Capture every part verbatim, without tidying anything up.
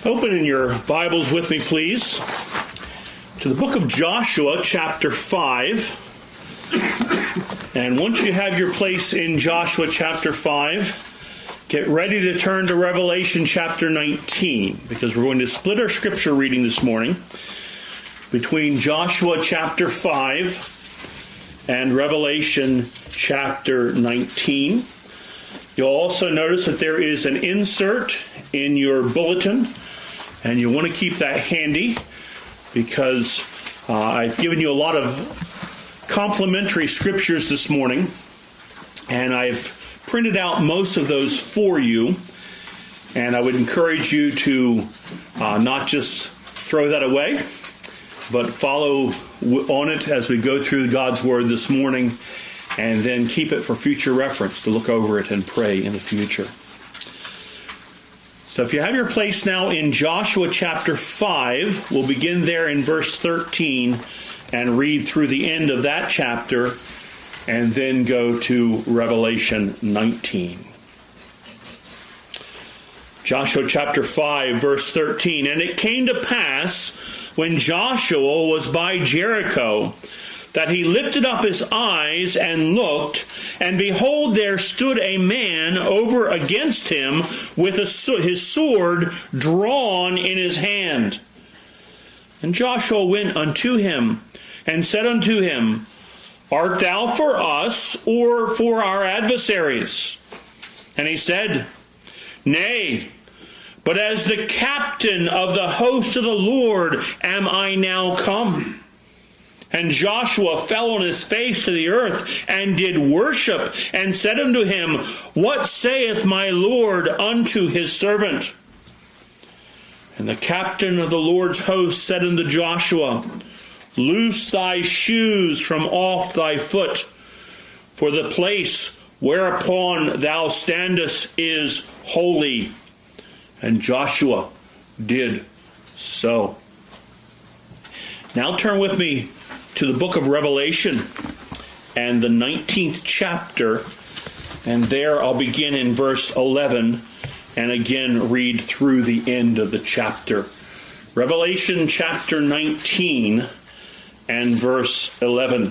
Open in your Bibles with me, please, to the book of Joshua, chapter five. And once you have your place in Joshua chapter five, get ready to turn to Revelation chapter nineteen, because we're going to split our scripture reading this morning between Joshua chapter five and Revelation chapter nineteen. You'll also notice that there is an insert in your bulletin, and you want to keep that handy because uh, I've given you a lot of complimentary scriptures this morning, and I've printed out most of those for you, and I would encourage you to uh, not just throw that away, but follow on it as we go through God's Word this morning, and then keep it for future reference to look over it and pray in the future. So if you have your place now in Joshua chapter five, we'll begin there in verse thirteen and read through the end of that chapter and then go to Revelation nineteen. Joshua chapter five, verse thirteen. And it came to pass, when Joshua was by Jericho, that he lifted up his eyes and looked, and behold, there stood a man over against him with a, his sword drawn in his hand. And Joshua went unto him, and said unto him, Art thou for us, or for our adversaries? And he said, Nay, but as the captain of the host of the Lord am I now come. And Joshua fell on his face to the earth, and did worship, and said unto him, What saith my Lord unto his servant? And the captain of the Lord's host said unto Joshua, Loose thy shoes from off thy foot, for the place whereupon thou standest is holy. And Joshua did so. Now turn with me to the book of Revelation and the nineteenth chapter, and there I'll begin in verse eleven and again read through the end of the chapter. Revelation chapter nineteen and verse eleven.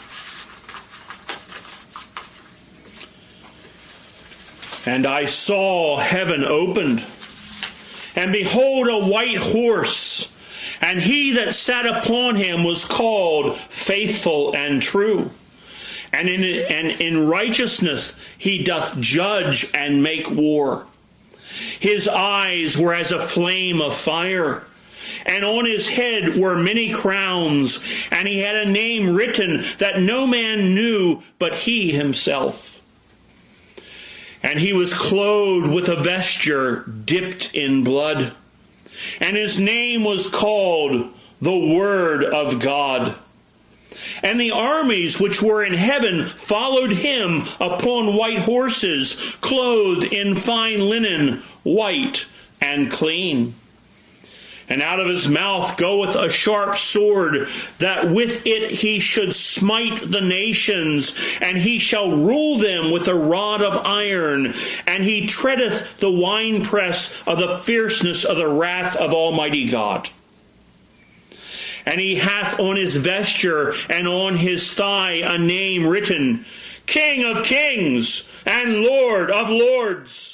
And I saw heaven opened, and behold, a white horse, and he that sat upon him was called Faithful and True. And in, and in righteousness he doth judge and make war. His eyes were as a flame of fire, and on his head were many crowns, and he had a name written that no man knew but he himself. And he was clothed with a vesture dipped in blood, and his name was called the Word of God. And the armies which were in heaven followed him upon white horses, clothed in fine linen, white and clean. And out of his mouth goeth a sharp sword, that with it he should smite the nations, and he shall rule them with a rod of iron, and he treadeth the winepress of the fierceness of the wrath of Almighty God. And he hath on his vesture and on his thigh a name written, King of Kings and Lord of Lords.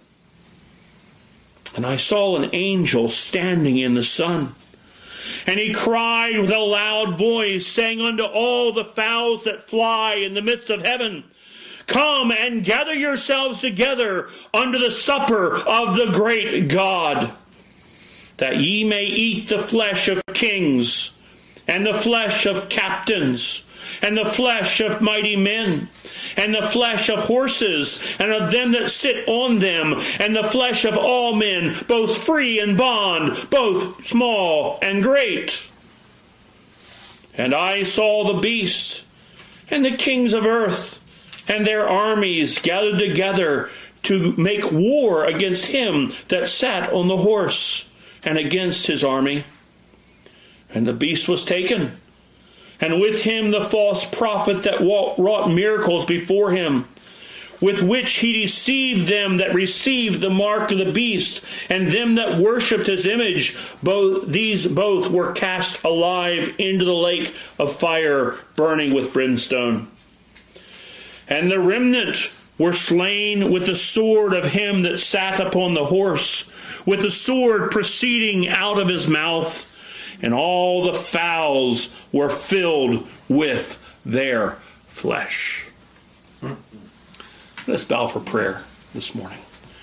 And I saw an angel standing in the sun, and he cried with a loud voice, saying unto all the fowls that fly in the midst of heaven, Come and gather yourselves together unto the supper of the great God, that ye may eat the flesh of kings, and the flesh of captains, and the flesh of mighty men, and the flesh of horses, and of them that sit on them, and the flesh of all men, both free and bond, both small and great. And I saw the beast, and the kings of earth, and their armies gathered together to make war against him that sat on the horse, and against his army. And the beast was taken, and with him the false prophet that wrought miracles before him, with which he deceived them that received the mark of the beast, and them that worshipped his image. Both these both were cast alive into the lake of fire, burning with brimstone. And the remnant were slain with the sword of him that sat upon the horse, with the sword proceeding out of his mouth, and all the fowls were filled with their flesh. Let's bow for prayer this morning.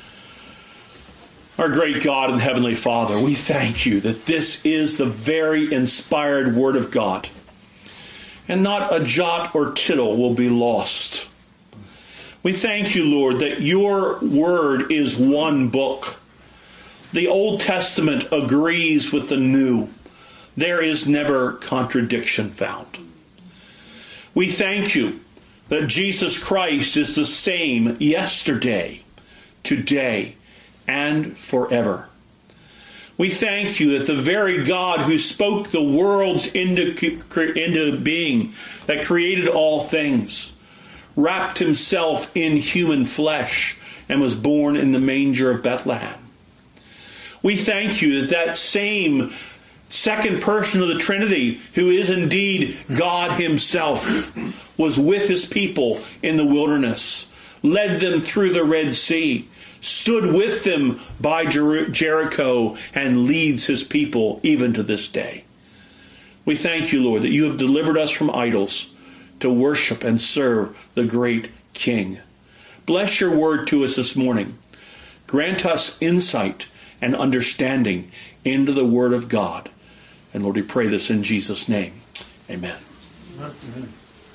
Our great God and Heavenly Father, we thank you that this is the very inspired Word of God, and not a jot or tittle will be lost. We thank you, Lord, that your Word is one book. The Old Testament agrees with the New. There is never contradiction found. We thank you that Jesus Christ is the same yesterday, today, and forever. We thank you that the very God who spoke the worlds into, into being, that created all things, wrapped himself in human flesh and was born in the manger of Bethlehem. We thank you that that same second person of the Trinity, who is indeed God himself, was with his people in the wilderness, led them through the Red Sea, stood with them by Jer- Jericho, and leads his people even to this day. We thank you, Lord, that you have delivered us from idols to worship and serve the great King. Bless your word to us this morning. Grant us insight and understanding into the Word of God. And Lord, we pray this in Jesus' name. Amen. Amen.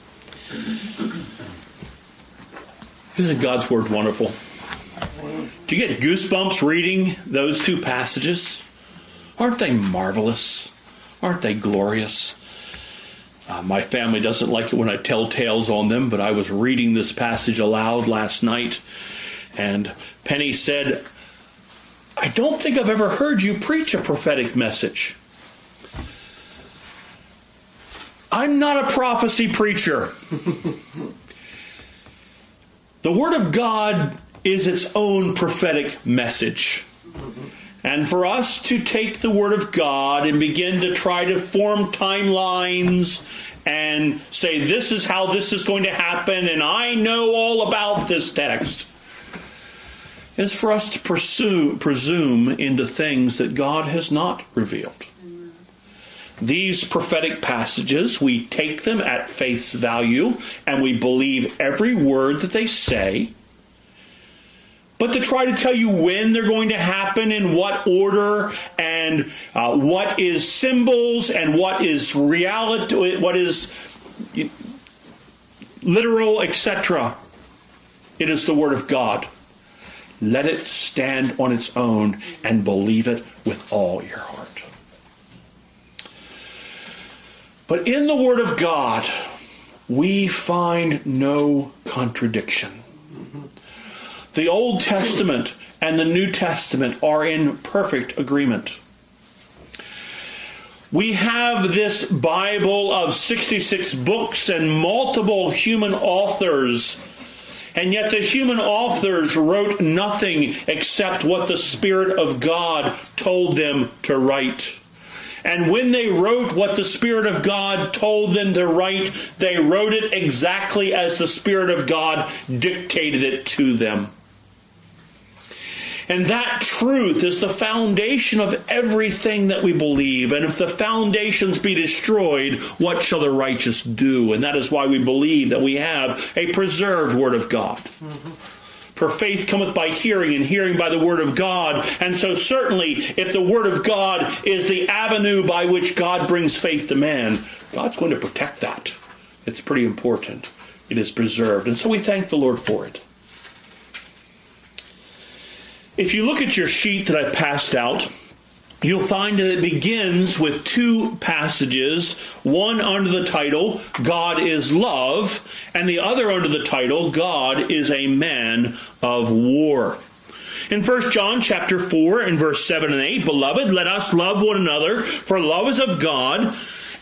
Isn't God's Word wonderful? Do you get goosebumps reading those two passages? Aren't they marvelous? Aren't they glorious? Uh, my family doesn't like it when I tell tales on them, but I was reading this passage aloud last night, and Penny said, I don't think I've ever heard you preach a prophetic message. I'm not a prophecy preacher. The Word of God is its own prophetic message. And for us to take the Word of God and begin to try to form timelines and say, this is how this is going to happen, and I know all about this text, is for us to pursue, presume into things that God has not revealed. These prophetic passages, we take them at face value, and we believe every word that they say. But to try to tell you when they're going to happen, in what order, and uh, what is symbols, and what is reality, what is literal, et cetera, it is the Word of God. Let it stand on its own and believe it with all your heart. But in the Word of God, we find no contradiction. The Old Testament and the New Testament are in perfect agreement. We have this Bible of sixty-six books and multiple human authors, and yet the human authors wrote nothing except what the Spirit of God told them to write. And when they wrote what the Spirit of God told them to write, they wrote it exactly as the Spirit of God dictated it to them. And that truth is the foundation of everything that we believe. And if the foundations be destroyed, what shall the righteous do? And that is why we believe that we have a preserved Word of God. Mm-hmm. For faith cometh by hearing, and hearing by the Word of God. And so certainly, if the Word of God is the avenue by which God brings faith to man, God's going to protect that. It's pretty important. It is preserved. And so we thank the Lord for it. If you look at your sheet that I passed out, you'll find that it begins with two passages, one under the title, God is Love, and the other under the title, God is a Man of War. In First John chapter four and verse seven and eight, Beloved, let us love one another, for love is of God,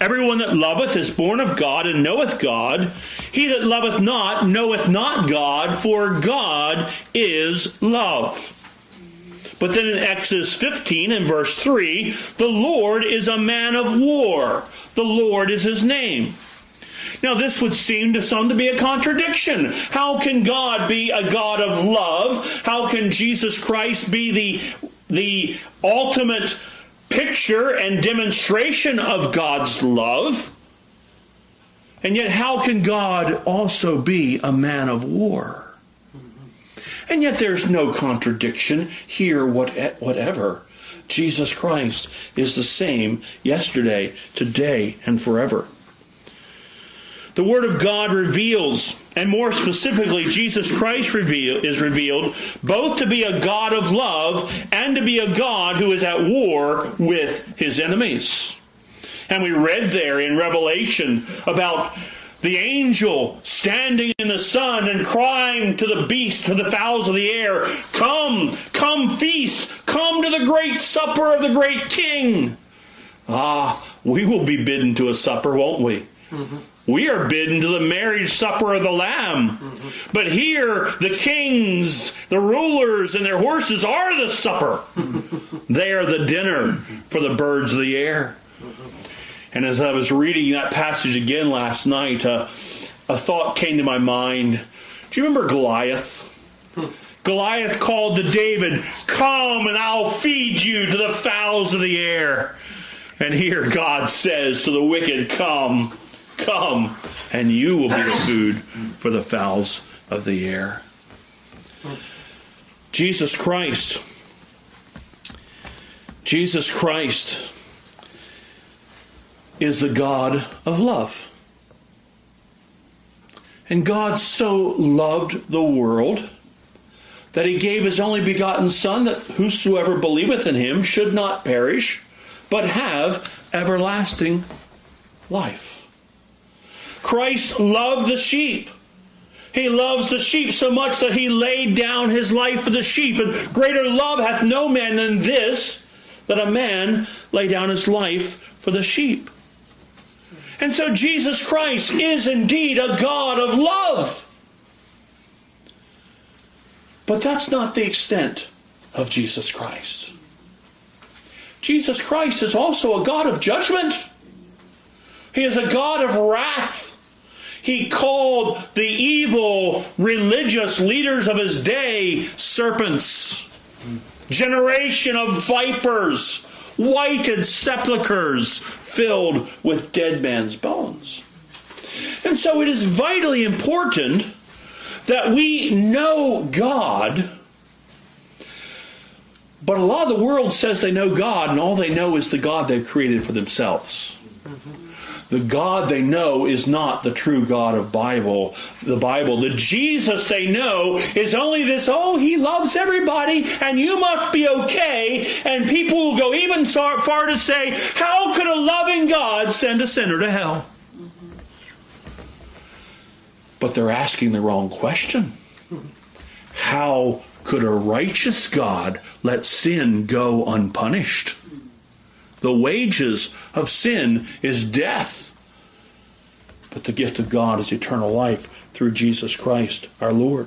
Everyone that loveth is born of God and knoweth God. He that loveth not knoweth not God, for God is love. But then in Exodus fifteen and verse three, the Lord is a man of war. The Lord is his name. Now this would seem to some to be a contradiction. How can God be a God of love? How can Jesus Christ be the, the ultimate picture and demonstration of God's love? And yet how can God also be a man of war? And yet there's no contradiction here whatever. Jesus Christ is the same yesterday, today, and forever. The Word of God reveals, and more specifically, Jesus Christ reveal, is revealed both to be a God of love and to be a God who is at war with his enemies. And we read there in Revelation about the angel standing in the sun and crying to the beast, to the fowls of the air, "Come, come feast, come to the great supper of the great King." Ah, we will be bidden to a supper, won't we? Mm-hmm. We are bidden to the marriage supper of the Lamb. Mm-hmm. But here, the kings, the rulers, and their horses are the supper. They are the dinner for the birds of the air. And as I was reading that passage again last night, uh, a thought came to my mind. Do you remember Goliath? Goliath called to David, "Come and I'll feed you to the fowls of the air." And here God says to the wicked, "Come, come, and you will be the food for the fowls of the air." Jesus Christ. Jesus Christ is the God of love. And God so loved the world that he gave his only begotten Son, that whosoever believeth in him should not perish, but have everlasting life. Christ loved the sheep. He loves the sheep so much that he laid down his life for the sheep. And greater love hath no man than this, that a man lay down his life for the sheep. And so Jesus Christ is indeed a God of love. But that's not the extent of Jesus Christ. Jesus Christ is also a God of judgment. He is a God of wrath. He called the evil religious leaders of his day serpents, generation of vipers, whited sepulchres filled with dead man's bones. And so it is vitally important that we know God. But a lot of the world says they know God, and all they know is the God they've created for themselves. Mm-hmm. The God they know is not the true God of Bible, the Bible. The Jesus they know is only this, oh, he loves everybody, and you must be okay. And people will go even so far to say, how could a loving God send a sinner to hell? Mm-hmm. But they're asking the wrong question. How could a righteous God let sin go unpunished? The wages of sin is death. But the gift of God is eternal life through Jesus Christ our Lord.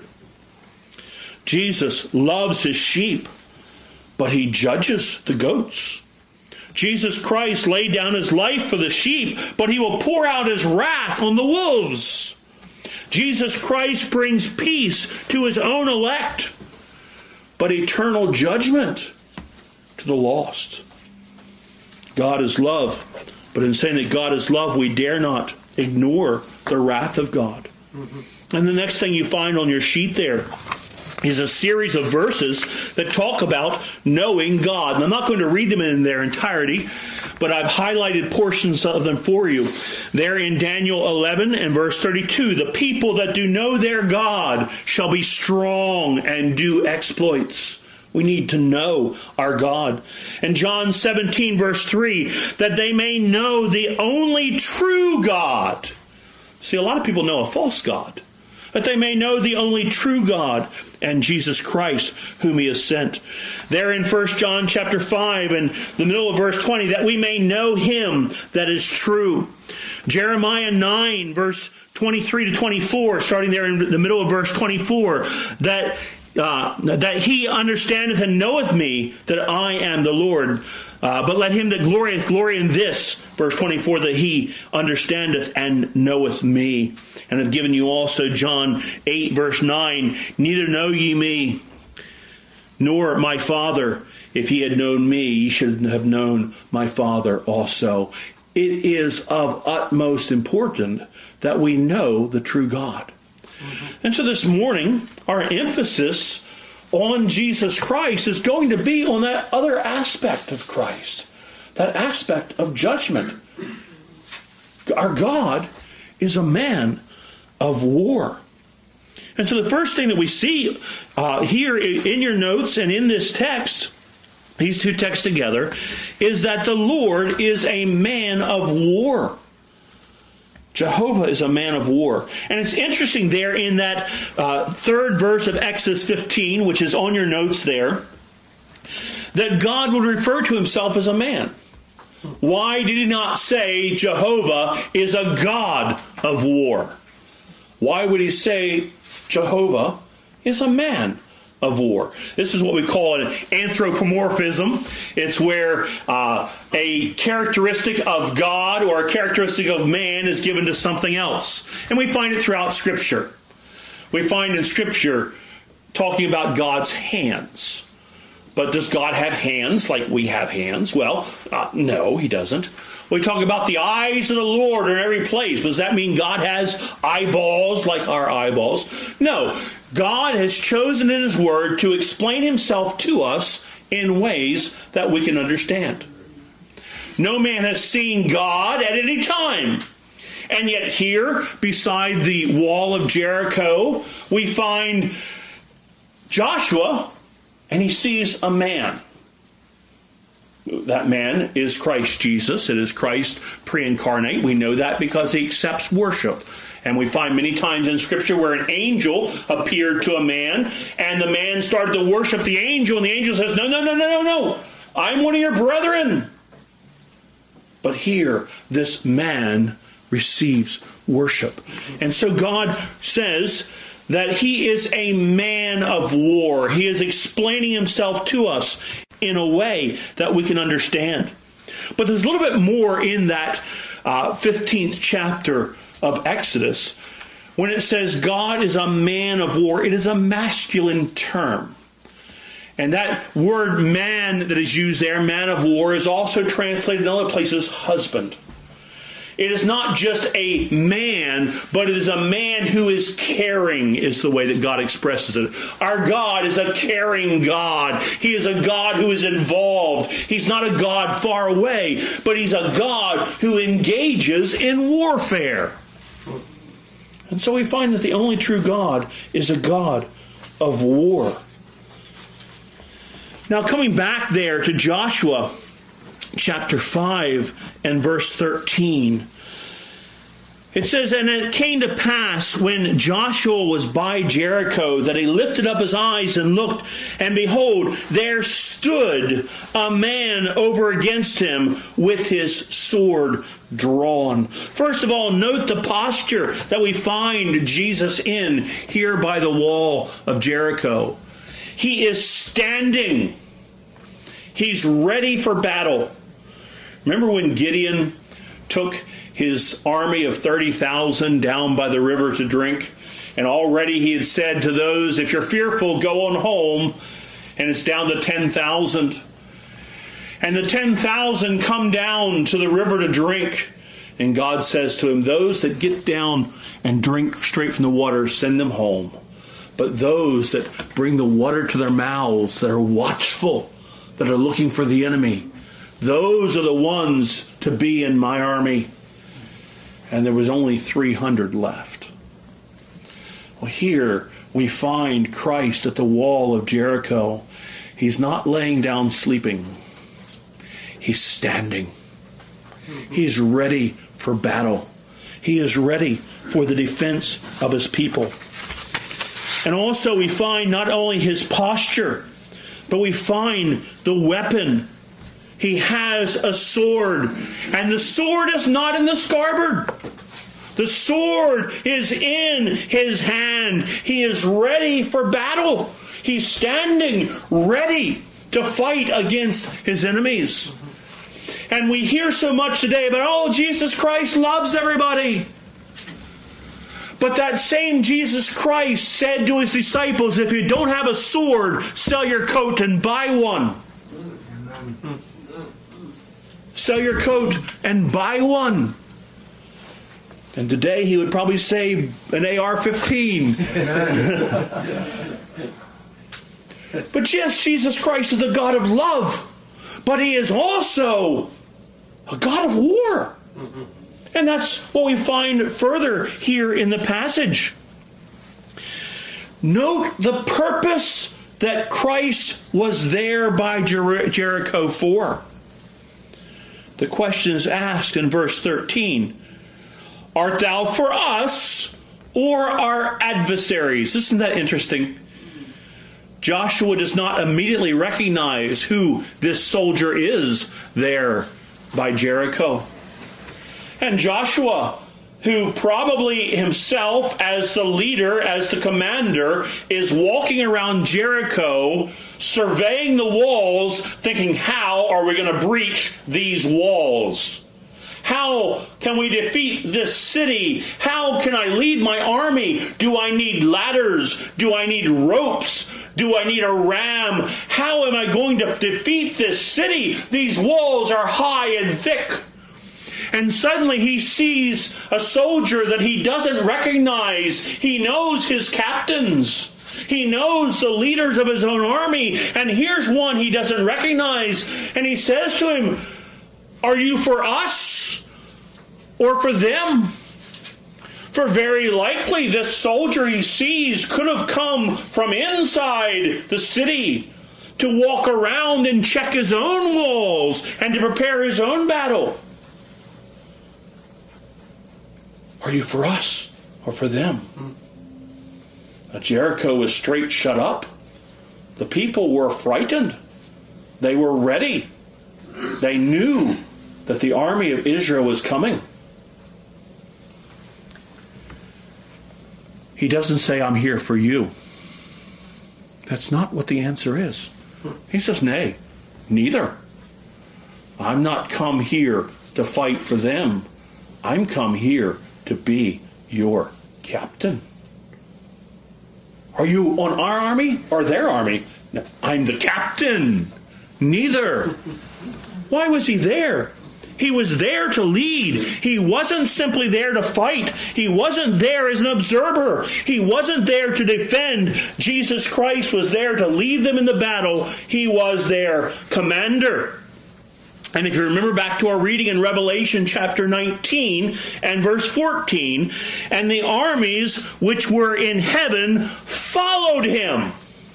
Jesus loves his sheep, but he judges the goats. Jesus Christ laid down his life for the sheep, but he will pour out his wrath on the wolves. Jesus Christ brings peace to his own elect, but eternal judgment to the lost. God is love, but in saying that God is love, we dare not ignore the wrath of God. Mm-hmm. And the next thing you find on your sheet there is a series of verses that talk about knowing God. And I'm not going to read them in their entirety, but I've highlighted portions of them for you. There in Daniel eleven and verse thirty-two, the people that do know their God shall be strong and do exploits. We need to know our God. And John seventeen verse three, that they may know the only true God. See, a lot of people know a false God. that they may know the only true God and Jesus Christ, whom he has sent. There in First John chapter five, in the middle of verse twenty, that we may know him that is true. Jeremiah nine, verse twenty-three to twenty-four, starting there in the middle of verse twenty-four, that uh, that he understandeth and knoweth me, that I am the Lord. Uh, but let him that glorieth glory in this, verse twenty-four, that he understandeth and knoweth me. And have given you also John eight, verse nine, neither know ye me, nor my Father. If ye had known me, ye should have known my Father also. It is of utmost importance that we know the true God. Mm-hmm. And so this morning, our emphasis on Jesus Christ is going to be on that other aspect of Christ, that aspect of judgment. Our God is a man of war. And so the first thing that we see uh, here in your notes and in this text, these two texts together, is that the Lord is a man of war. Jehovah is a man of war. And it's interesting there in that uh, third verse of Exodus fifteen, which is on your notes there, that God would refer to himself as a man. Why did he not say Jehovah is a God of war? Why would he say Jehovah is a man of war? This is what we call an anthropomorphism. It's where uh, a characteristic of God or a characteristic of man is given to something else. And we find it throughout Scripture. We find in Scripture talking about God's hands. But does God have hands like we have hands? Well, uh, no, he doesn't. We talk about the eyes of the Lord in every place. Does that mean God has eyeballs like our eyeballs? No. God has chosen in his word to explain himself to us in ways that we can understand. No man has seen God at any time. And yet here, beside the wall of Jericho, we find Joshua, and he sees a man. That man is Christ Jesus. It is Christ pre-incarnate. We know that because he accepts worship. And we find many times in Scripture where an angel appeared to a man, and the man started to worship the angel, and the angel says, no, no, no, no, no, no. I'm one of your brethren. But here, this man receives worship. And so God says that he is a man of war. He is explaining himself to us in a way that we can understand. But there's a little bit more in that uh, fifteenth chapter of Exodus. When it says God is a man of war, it is a masculine term. And that word man that is used there, man of war, is also translated in other places husband. It is not just a man, but it is a man who is caring, is the way that God expresses it. Our God is a caring God. He is a God who is involved. He's not a God far away, but he's a God who engages in warfare. And so we find that the only true God is a God of war. Now, coming back there to Joshua chapter five and verse thirteen. It says, and it came to pass when Joshua was by Jericho that he lifted up his eyes and looked, and behold, there stood a man over against him with his sword drawn. First of all, note the posture that we find Jesus in here by the wall of Jericho. He is standing. He's ready for battle. Remember when Gideon took his army of thirty thousand down by the river to drink? And already he had said to those, if you're fearful, go on home. And it's down to ten thousand. And the ten thousand come down to the river to drink. And God says to him, those that get down and drink straight from the water, send them home. But those that bring the water to their mouths, that are watchful, that are looking for the enemy, those are the ones to be in my army. And there was only three hundred left. Well, here we find Christ at the wall of Jericho. He's not laying down sleeping. He's standing. He's ready for battle. He is ready for the defense of his people. And also we find not only his posture, but we find the weapon. He has a sword, and the sword is not in the scabbard. The sword is in his hand. He is ready for battle. He's standing ready to fight against his enemies. And we hear so much today about, oh, Jesus Christ loves everybody. But that same Jesus Christ said to his disciples, if you don't have a sword, sell your coat and buy one. Sell your coat and buy one. And today he would probably say an A R fifteen. But yes, Jesus Christ is a God of love. But he is also a God of war. And that's what we find further here in the passage. Note the purpose that Christ was there by Jer- Jericho for. The question is asked in verse thirteen. Art thou for us or our adversaries? Isn't that interesting? Joshua does not immediately recognize who this soldier is there by Jericho. And Joshua, who probably himself as the leader, as the commander, is walking around Jericho, surveying the walls, thinking, how are we going to breach these walls? How can we defeat this city? How can I lead my army? Do I need ladders? Do I need ropes? Do I need a ram? How am I going to defeat this city? These walls are high and thick. And suddenly he sees a soldier that he doesn't recognize. He knows his captains. He knows the leaders of his own army. And here's one he doesn't recognize. And he says to him, are you for us or for them? For very likely this soldier he sees could have come from inside the city to walk around and check his own walls and to prepare his own battle. Are you for us or for them? Now, Jericho was straight shut up. The people were frightened. They were ready. They knew that the army of Israel was coming. He doesn't say, I'm here for you. That's not what the answer is. He says, nay, neither. I'm not come here to fight for them. I'm come here to be your captain. Are you on our army or their army? No, I'm the captain. Neither. Why was he there? He was there to lead. He wasn't simply there to fight. He wasn't there as an observer. He wasn't there to defend. Jesus Christ was there to lead them in the battle. He was their commander. And if you remember back to our reading in Revelation chapter nineteen and verse fourteen, and the armies which were in heaven followed him.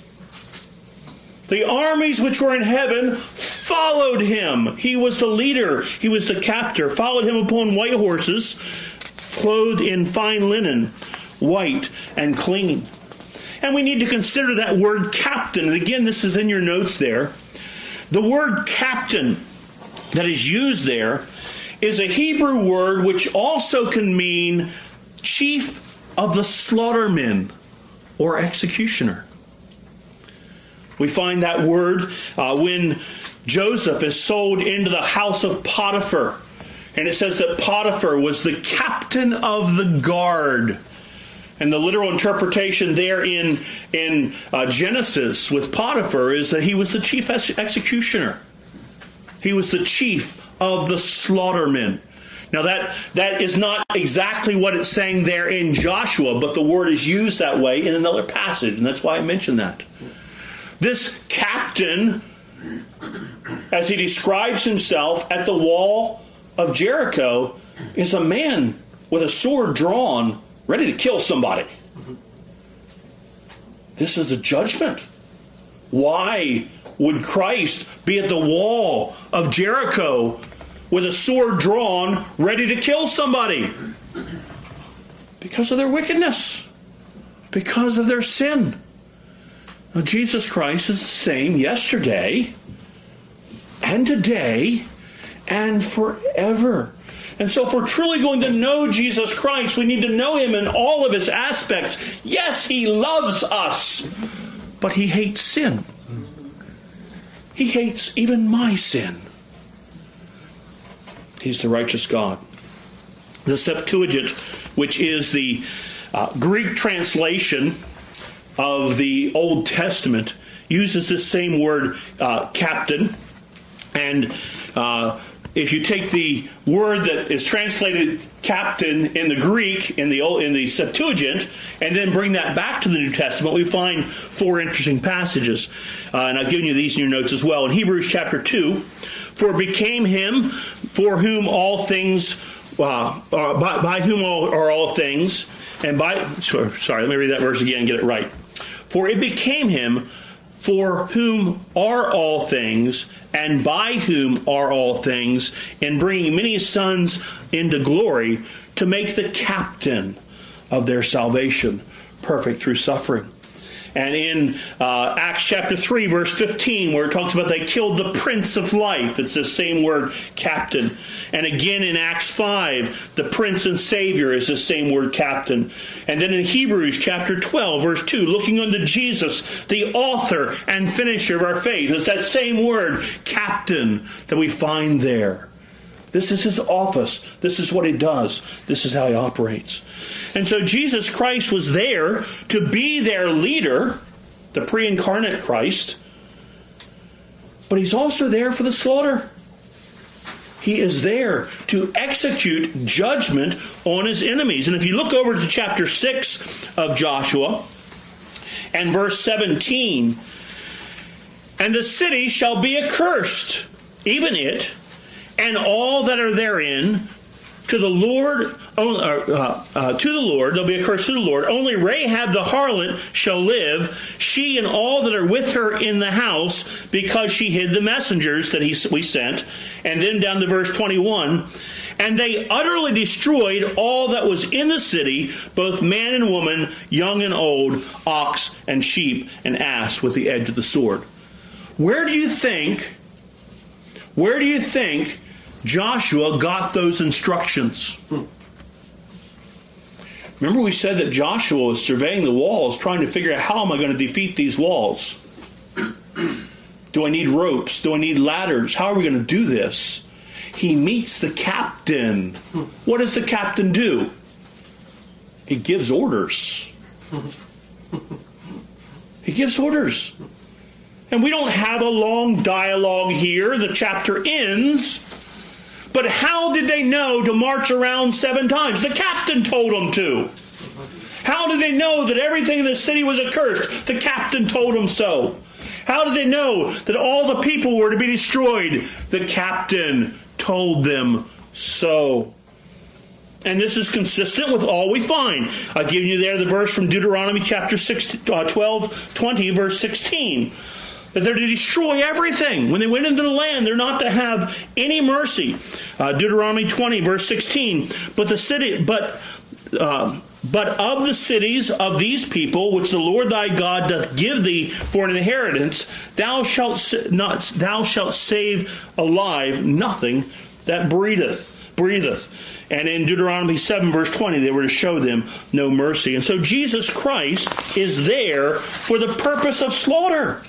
The armies which were in heaven followed him. He was the leader. He was the captor. Followed him upon white horses, clothed in fine linen, white and clean. And we need to consider that word captain. And again, this is in your notes there. The word captain that is used there is a Hebrew word which also can mean chief of the slaughtermen or executioner. We find that word uh, when Joseph is sold into the house of Potiphar. And it says that Potiphar was the captain of the guard. And the literal interpretation there in, in uh, Genesis with Potiphar is that he was the chief ex- executioner. He was the chief of the slaughtermen. Now that, that is not exactly what it's saying there in Joshua, but the word is used that way in another passage, and that's why I mentioned that. This captain, as he describes himself at the wall of Jericho, is a man with a sword drawn, ready to kill somebody. This is a judgment. Why would Christ be at the wall of Jericho with a sword drawn, ready to kill somebody? Because of their wickedness. Because of their sin. Now, Jesus Christ is the same yesterday and today and forever. And so if we're truly going to know Jesus Christ, we need to know him in all of his aspects. Yes, he loves us, but he hates sin. He hates even my sin. He's the righteous God. The Septuagint, which is the uh, Greek translation of the Old Testament, uses this same word, uh, captain. And uh, if you take the word that is translated captain in the Greek, in the in the Septuagint, and then bring that back to the New Testament, we find four interesting passages. Uh, and I've given you these in your notes as well. In Hebrews chapter two, for it became him for whom all things, uh, are, by, by whom all, are all things, and by, sorry, sorry, let me read that verse again and get it right. For it became him for whom are all things, and by whom are all things, in bringing many sons into glory, to make the captain of their salvation perfect through suffering. And in uh, Acts chapter three, verse fifteen, where it talks about they killed the Prince of Life, it's the same word, captain. And again in Acts five, the Prince and Savior is the same word, captain. And then in Hebrews chapter twelve, verse two, looking unto Jesus, the author and finisher of our faith, it's that same word, captain, that we find there. This is his office. This is what he does. This is how he operates. And so Jesus Christ was there to be their leader, the pre-incarnate Christ, but he's also there for the slaughter. He is there to execute judgment on his enemies. And if you look over to chapter six of Joshua and verse seventeen, and the city shall be accursed, even it, and all that are therein, to the Lord, uh, uh, to the Lord, there'll be a curse to the Lord. Only Rahab the harlot shall live, she and all that are with her in the house, because she hid the messengers that he, we sent. And then down to verse twenty-one, and they utterly destroyed all that was in the city, both man and woman, young and old, ox and sheep and ass, with the edge of the sword. Where do you think, where do you think Joshua got those instructions? Hmm. Remember we said that Joshua was surveying the walls, trying to figure out, how am I going to defeat these walls? Do I need ropes? Do I need ladders? How are we going to do this? He meets the captain. Hmm. What does the captain do? He gives orders. He gives orders. And we don't have a long dialogue here. The chapter ends. But how did they know to march around seven times? The captain told them to. How did they know that everything in the city was accursed? The captain told them so. How did they know that all the people were to be destroyed? The captain told them so. And this is consistent with all we find. I've given you there the verse from Deuteronomy chapter six, uh, twelve, twenty, verse sixteen. That they're to destroy everything. When they went into the land, they're not to have any mercy. Uh, Deuteronomy twenty, verse sixteen. But the city, but uh, but of the cities of these people, which the Lord thy God doth give thee for an inheritance, thou shalt not, thou shalt save alive nothing that breatheth, breatheth. And in Deuteronomy seven, verse twenty, they were to show them no mercy. And so Jesus Christ is there for the purpose of slaughter.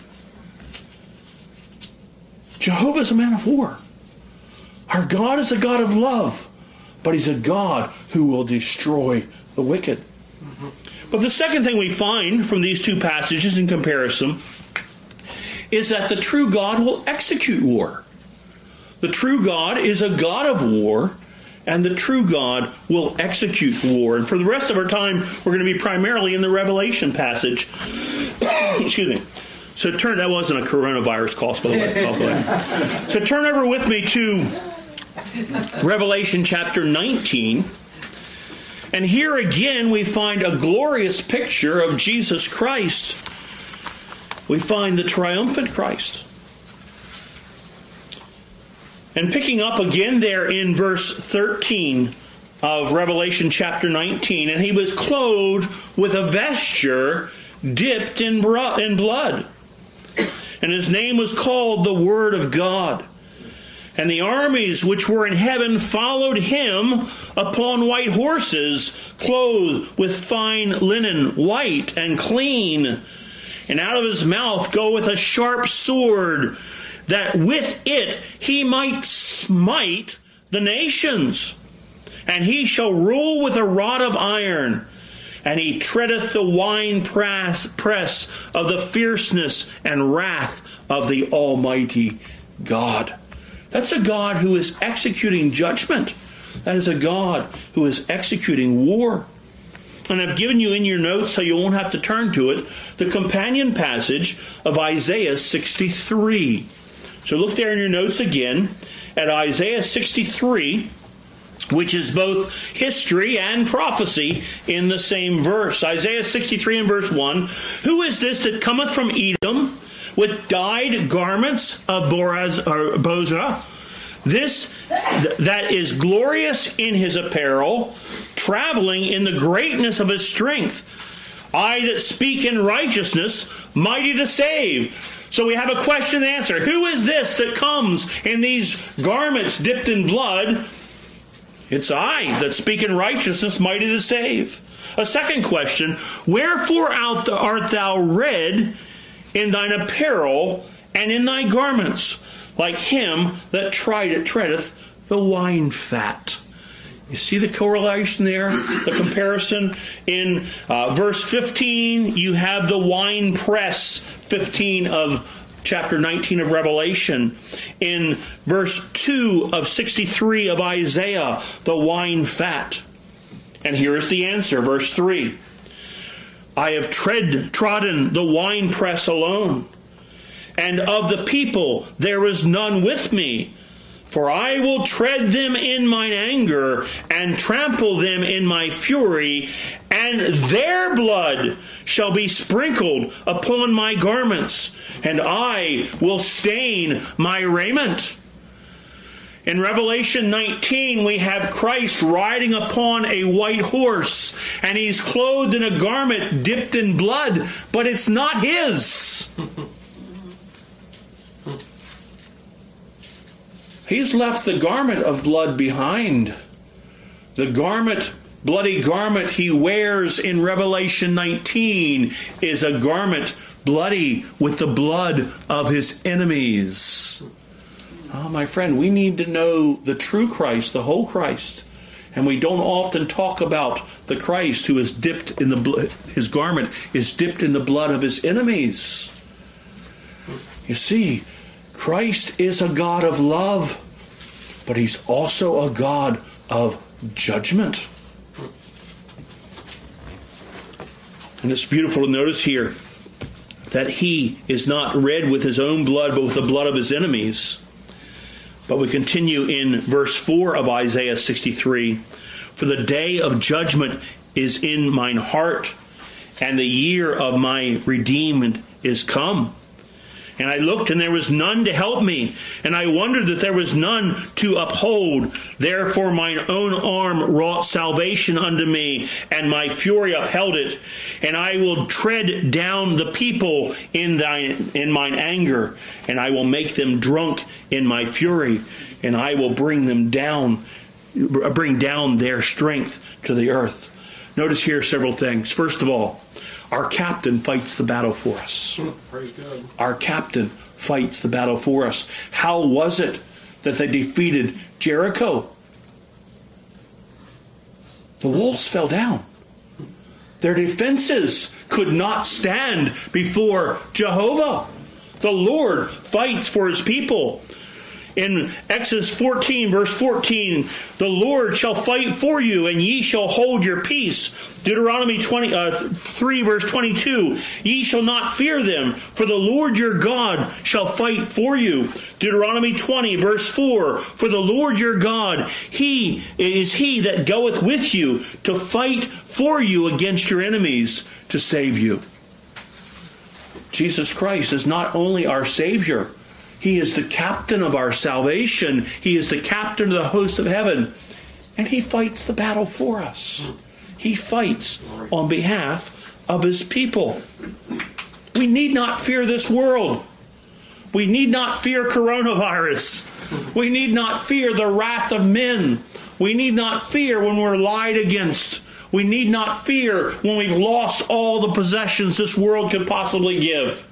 Jehovah is a man of war. Our God is a God of love, but he's a God who will destroy the wicked. Mm-hmm. But the second thing we find from these two passages in comparison is that the true God will execute war. The true God is a God of war, and the true God will execute war. And for the rest of our time, we're going to be primarily in the Revelation passage. Excuse me. So turn, that wasn't a coronavirus cost, by the way. So turn over with me to Revelation chapter nineteen. And here again we find a glorious picture of Jesus Christ. We find the triumphant Christ. And picking up again there in verse thirteen of Revelation chapter nineteen, and he was clothed with a vesture dipped in blood. And his name was called the Word of God. And the armies which were in heaven followed him upon white horses, clothed with fine linen, white and clean. And out of his mouth goeth a sharp sword, that with it he might smite the nations. And he shall rule with a rod of iron. And he treadeth the wine press, press of the fierceness and wrath of the Almighty God. That's a God who is executing judgment. That is a God who is executing war. And I've given you in your notes, so you won't have to turn to it, the companion passage of Isaiah sixty-three. So look there in your notes again at Isaiah sixty-three, which is both history and prophecy in the same verse. Isaiah sixty-three and verse one, who is this that cometh from Edom with dyed garments of Boraz, or Bozrah? This th- that is glorious in his apparel, traveling in the greatness of his strength. I that speak in righteousness, mighty to save. So we have a question and answer. Who is this that comes in these garments dipped in blood? It's I that speak in righteousness, mighty to save. A second question, wherefore art thou red in thine apparel and in thy garments, like him that tried treadeth the wine fat? You see the correlation there, the comparison? In uh, verse fifteen, you have the wine press, fifteen of chapter nineteen of Revelation. In verse two of sixty-three of Isaiah, the wine fat. And here is the answer, verse three. I have tread, trodden the winepress alone, and of the people there is none with me. For I will tread them in mine anger, and trample them in my fury, and their blood shall be sprinkled upon my garments, and I will stain my raiment. In Revelation nineteen, we have Christ riding upon a white horse, and he's clothed in a garment dipped in blood, but it's not his. He's left the garment of blood behind. The garment, bloody garment he wears in Revelation nineteen is a garment bloody with the blood of his enemies. Oh, my friend, we need to know the true Christ, the whole Christ. And we don't often talk about the Christ who is dipped in the blood, his garment is dipped in the blood of his enemies. You see, Christ is a God of love, but he's also a God of judgment. And it's beautiful to notice here that he is not red with his own blood, but with the blood of his enemies. But we continue in verse four of Isaiah sixty-three. For the day of judgment is in mine heart, and the year of my redeeming is come. And I looked, and there was none to help me, and I wondered that there was none to uphold. Therefore mine own arm wrought salvation unto me, and my fury upheld it. And I will tread down the people in thine in mine anger, and I will make them drunk in my fury, and I will bring them down, bring down their strength to the earth. Notice here several things. First of all, our captain fights the battle for us. Praise God. Our captain fights the battle for us. How was it that they defeated Jericho? The walls fell down. Their defenses could not stand before Jehovah. The Lord fights for his people. In Exodus fourteen, verse fourteen, the Lord shall fight for you, and ye shall hold your peace. Deuteronomy twenty, uh, three, verse twenty-two, ye shall not fear them, for the Lord your God shall fight for you. Deuteronomy twenty, verse four, for the Lord your God, he is he that goeth with you to fight for you against your enemies to save you. Jesus Christ is not only our Savior, he is the captain of our salvation. He is the captain of the host of heaven. And he fights the battle for us. He fights on behalf of his people. We need not fear this world. We need not fear coronavirus. We need not fear the wrath of men. We need not fear when we're lied against. We need not fear when we've lost all the possessions this world could possibly give.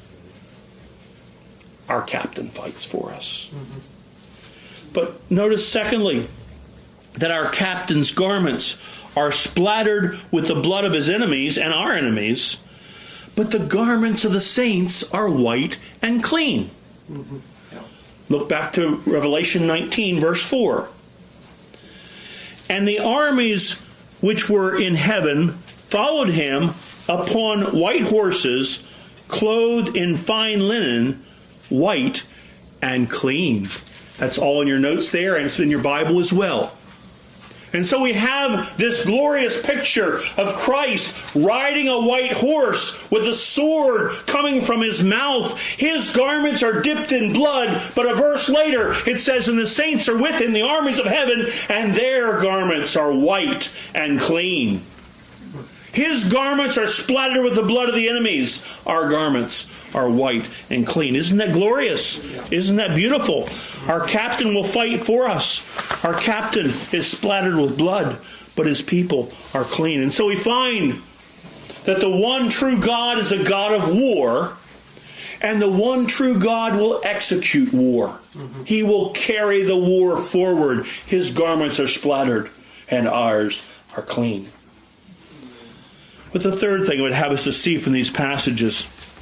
Our captain fights for us. Mm-hmm. But notice, secondly, that our captain's garments are splattered with the blood of his enemies and our enemies, but the garments of the saints are white and clean. Mm-hmm. Yeah. Look back to Revelation nineteen, verse four. And the armies which were in heaven followed him upon white horses, clothed in fine linen, white and clean. That's all in your notes there, and it's in your Bible as well. And so we have this glorious picture of Christ riding a white horse with a sword coming from his mouth. His garments are dipped in blood, but a verse later it says, and the saints are with him, the armies of heaven, and their garments are white and clean. His garments are splattered with the blood of the enemies. Our garments are white and clean. Isn't that glorious? Isn't that beautiful? Our captain will fight for us. Our captain is splattered with blood, but his people are clean. And so we find that the one true God is a God of war, and the one true God will execute war. Mm-hmm. He will carry the war forward. His garments are splattered, and ours are clean. But the third thing I would have us to see from these passages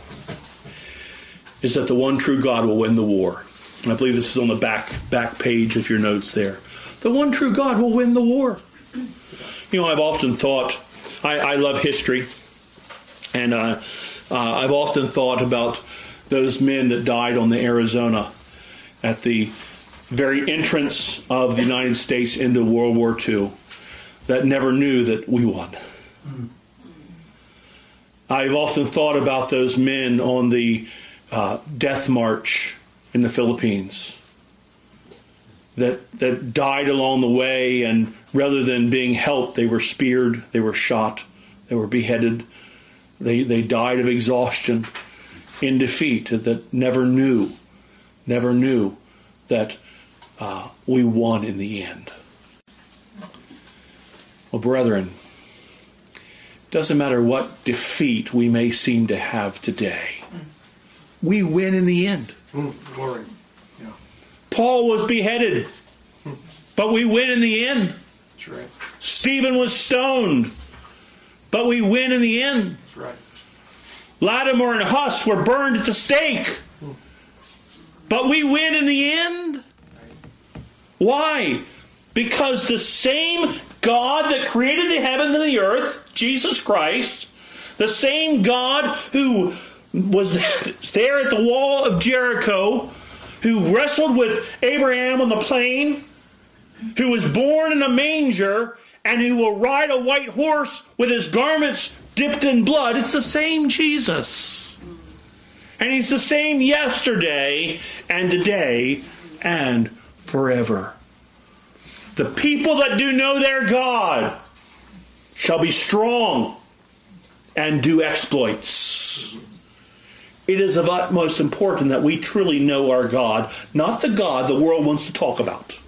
is that the one true God will win the war. And I believe this is on the back back page of your notes there. The one true God will win the war. You know, I've often thought, I, I love history, and uh, uh, I've often thought about those men that died on the Arizona at the very entrance of the United States into World War Two that never knew that we won. Mm-hmm. I've often thought about those men on the uh, death march in the Philippines that that died along the way, and rather than being helped, they were speared, they were shot, they were beheaded, they they died of exhaustion in defeat, that never knew, never knew that uh, we won in the end. Well, brethren, doesn't matter what defeat we may seem to have today, we win in the end. Mm, glory. Yeah. Paul was beheaded, but we win in the end. That's right. Stephen was stoned, but we win in the end. That's right. Latimer and Huss were burned at the stake, mm. but we win in the end. Right. Why? Because the same God that created the heavens and the earth, Jesus Christ, the same God who was there at the wall of Jericho, who wrestled with Abraham on the plain, who was born in a manger, and who will ride a white horse with his garments dipped in blood, it's the same Jesus. And he's the same yesterday and today and forever. The people that do know their God shall be strong and do exploits. It is of utmost importance that we truly know our God, not the God the world wants to talk about,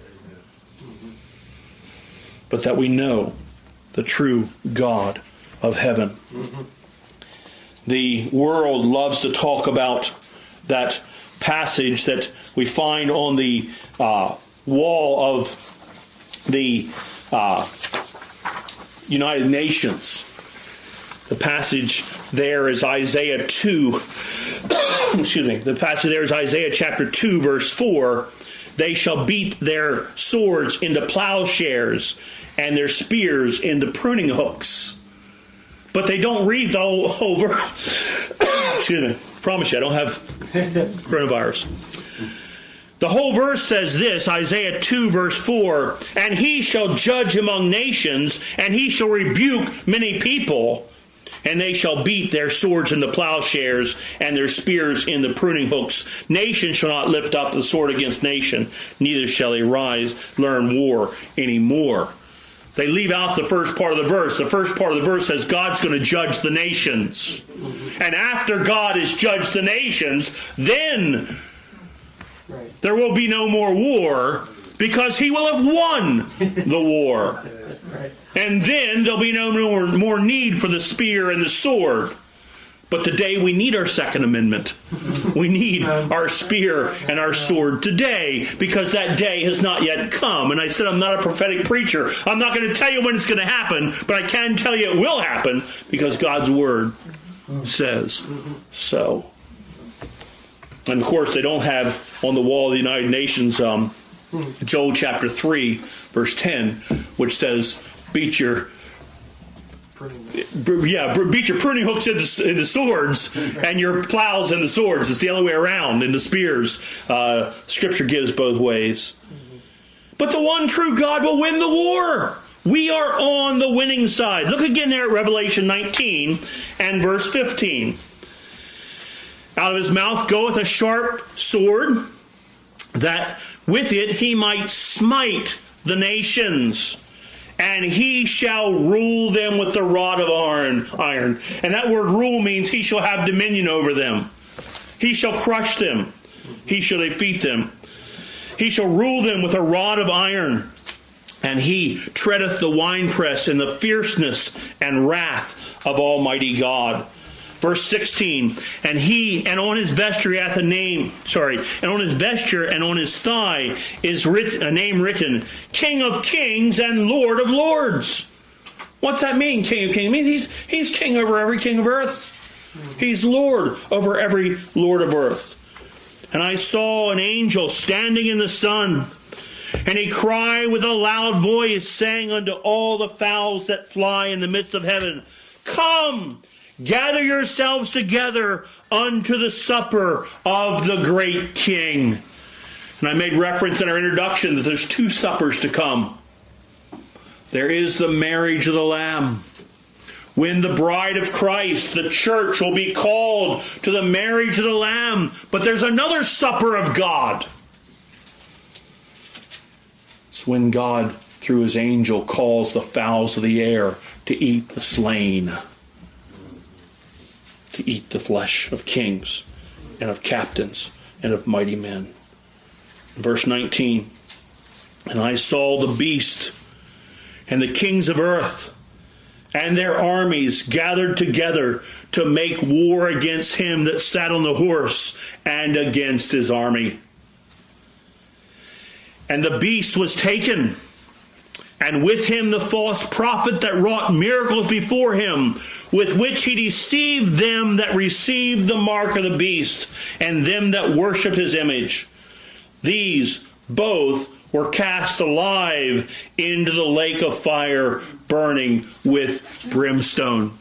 but that we know the true God of heaven. Mm-hmm. The world loves to talk about that passage that we find on the uh, wall of the uh, United Nations. The passage there is Isaiah two. Excuse me. The passage there is Isaiah chapter two, verse four. They shall beat their swords into plowshares and their spears into pruning hooks. But they don't read the whole, whole verse. Excuse me. I promise you, I don't have coronavirus. The whole verse says this, Isaiah two, verse four, and he shall judge among nations, and he shall rebuke many people, and they shall beat their swords into plowshares, and their spears in the pruning hooks. Nation shall not lift up the sword against nation, neither shall they rise, learn war anymore. They leave out the first part of the verse. The first part of the verse says God's going to judge the nations. And after God has judged the nations, then Right. there will be no more war, because he will have won the war. Right. And then there'll be no more, more need for the spear and the sword. But today we need our Second Amendment. We need our spear and our sword today, because that day has not yet come. And I said I'm not a prophetic preacher. I'm not going to tell you when it's going to happen, but I can tell you it will happen, because God's Word says so. And of course, they don't have on the wall of the United Nations um, Joel chapter three, verse ten, which says, beat your Yeah, beat your pruning hooks into, into swords, and your plows into swords. It's the other way around, into spears. Uh, Scripture gives both ways. But the one true God will win the war. We are on the winning side. Look again there at Revelation nineteen and verse fifteen. Out of his mouth goeth a sharp sword, that with it he might smite the nations. And he shall rule them with the rod of iron. And that word rule means he shall have dominion over them. He shall crush them. He shall defeat them. He shall rule them with a rod of iron. And he treadeth the winepress in the fierceness and wrath of Almighty God. Verse sixteen, and he, and on his vesture hath a name, sorry, and on his vesture and on his thigh is writ, a name written, King of Kings and Lord of Lords. What's that mean, King of Kings? It means he's, he's king over every king of earth. He's Lord over every Lord of earth. And I saw an angel standing in the sun, and he cried with a loud voice, saying unto all the fowls that fly in the midst of heaven, Come, gather yourselves together unto the supper of the great King. And I made reference in our introduction that there's two suppers to come. There is the marriage of the Lamb. When the bride of Christ, the church, will be called to the marriage of the Lamb. But there's another supper of God. It's when God, through his angel, calls the fowls of the air to eat the slain. To eat the flesh of kings and of captains and of mighty men. Verse nineteen, and I saw the beast and the kings of earth and their armies gathered together to make war against him that sat on the horse and against his army. And the beast was taken, and with him the false prophet that wrought miracles before him, with which he deceived them that received the mark of the beast, and them that worshipped his image. These both were cast alive into the lake of fire, burning with brimstone.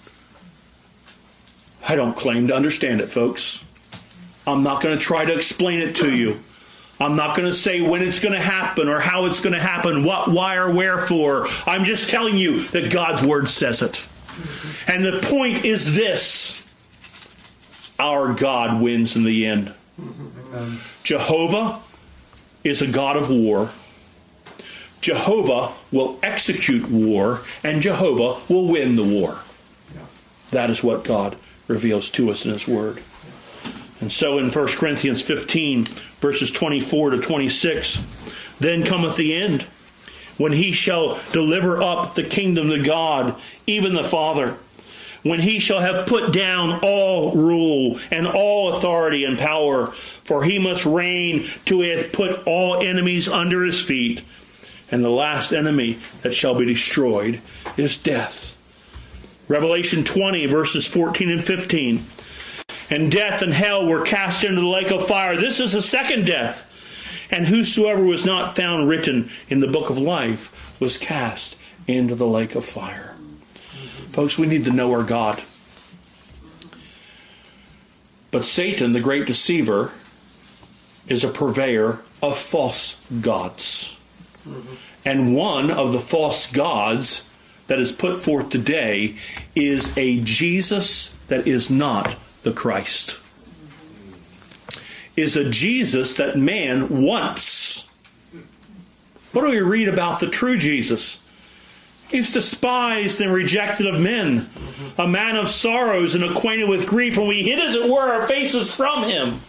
I don't claim to understand it, folks. I'm not going to try to explain it to you. I'm not going to say when it's going to happen or how it's going to happen, what, why, or wherefore. I'm just telling you that God's Word says it. And the point is this. Our God wins in the end. Jehovah is a God of war. Jehovah will execute war, and Jehovah will win the war. That is what God reveals to us in His Word. And so in First Corinthians fifteen, verses twenty-four to twenty-six, then cometh the end, when he shall deliver up the kingdom to God, even the Father, when he shall have put down all rule and all authority and power, for he must reign till he hath put all enemies under his feet. And the last enemy that shall be destroyed is death. Revelation twenty, verses fourteen and fifteen. And death and hell were cast into the lake of fire. This is the second death. And whosoever was not found written in the book of life was cast into the lake of fire. Folks, we need to know our God. But Satan, the great deceiver, is a purveyor of false gods. Mm-hmm. And one of the false gods that is put forth today is a Jesus that is not the Christ. Is a Jesus that man wants. What do we read about the true Jesus? He's despised and rejected of men, a man of sorrows and acquainted with grief, and we hid, as it were, our faces from him.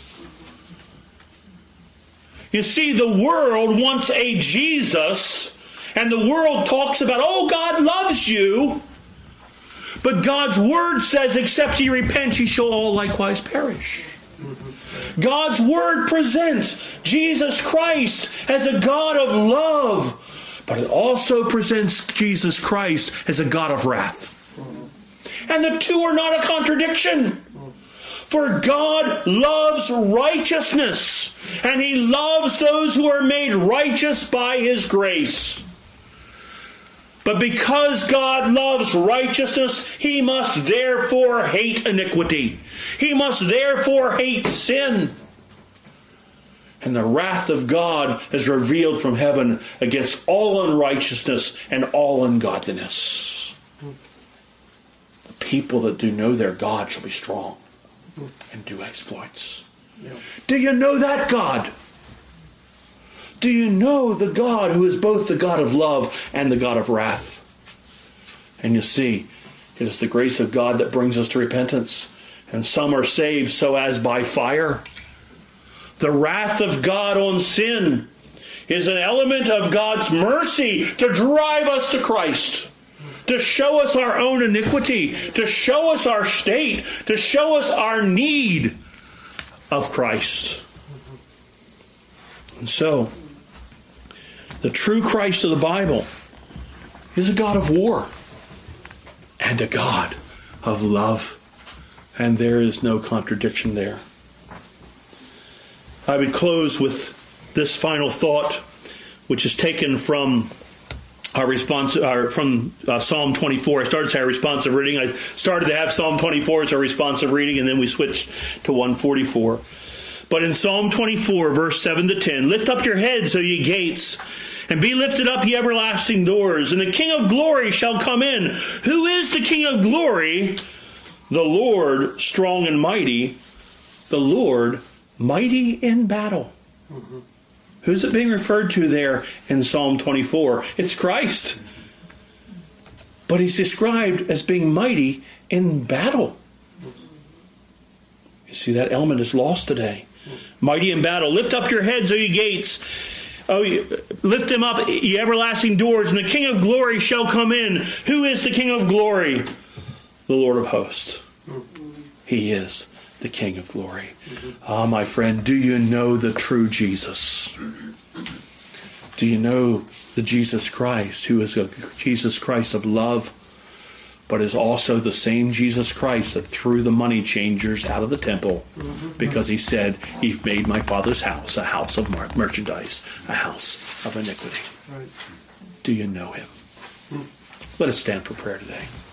You see, the world wants a Jesus, and the world talks about, oh, God loves you. But God's word says, except ye repent, ye shall all likewise perish. God's word presents Jesus Christ as a God of love, but it also presents Jesus Christ as a God of wrath. And the two are not a contradiction. For God loves righteousness, and he loves those who are made righteous by his grace. But because God loves righteousness, he must therefore hate iniquity. He must therefore hate sin. And the wrath of God is revealed from heaven against all unrighteousness and all ungodliness. The people that do know their God shall be strong and do exploits. Yeah. Do you know that God? Do you know the God who is both the God of love and the God of wrath? And you see, it is the grace of God that brings us to repentance. And some are saved so as by fire. The wrath of God on sin is an element of God's mercy to drive us to Christ, to show us our own iniquity, to show us our state, to show us our need of Christ. And so, the true Christ of the Bible is a God of war and a God of love. And there is no contradiction there. I would close with this final thought, which is taken from our response, our, from uh, Psalm twenty-four. I started to say our responsive reading. I started to have Psalm twenty-four as our responsive reading, and then we switched to one forty-four. But in Psalm twenty-four, verse seven to ten, lift up your heads, O ye gates, and be lifted up, ye everlasting doors, and the King of glory shall come in. Who is the King of glory? The Lord strong and mighty, the Lord mighty in battle. Mm-hmm. Who's it being referred to there in Psalm twenty-four? It's Christ. But he's described as being mighty in battle. You see, that element is lost today. Mighty in battle. Lift up your heads, O ye gates. Oh, lift them up, ye everlasting doors, and the King of glory shall come in. Who is the King of glory? The Lord of hosts. He is the King of glory. Ah, my friend, do you know the true Jesus? Do you know the Jesus Christ, who is a Jesus Christ of love, but is also the same Jesus Christ that threw the money changers out of the temple because he said, "You've made my Father's house a house of merchandise, a house of iniquity." Right. Do you know him? Let us stand for prayer today.